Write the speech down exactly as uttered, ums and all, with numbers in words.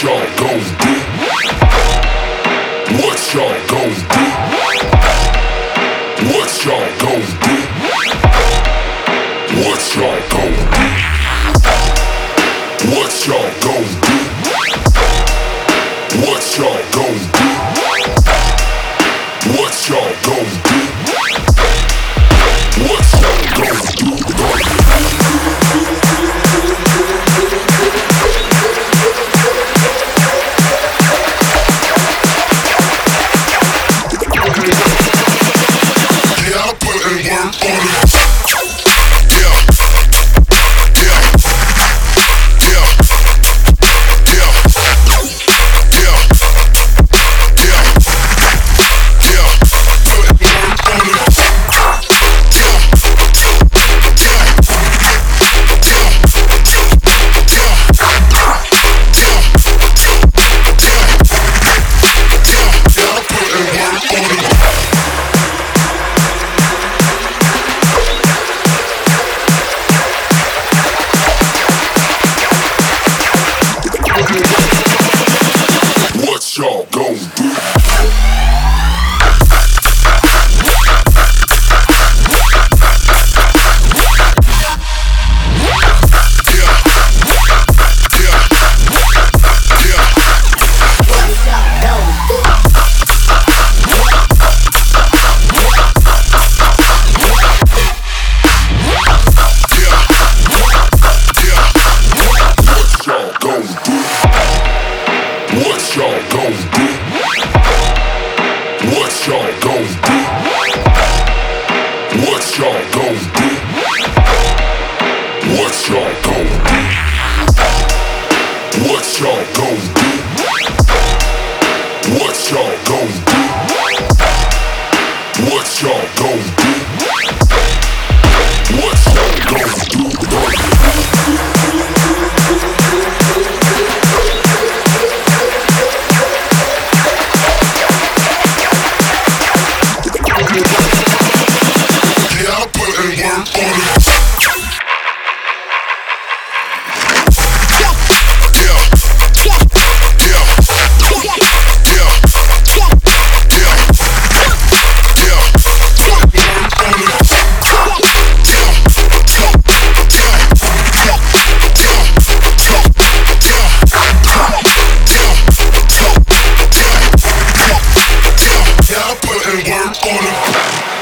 y'all gon' do? What y'all gon' do? What y'all gon' do? What y'all gon' do? What y'all gon' do? What y'all gon' do? What y'all gon' do? What y'all gon' do? Y'all gon' do? What y'all gon' do? What y'all gon' do? What y'all gon' do? What y'all gon' do? What y'all gon' do? What y'all gon' do? What y'all gon' do? What y'all gon' do? Work on it.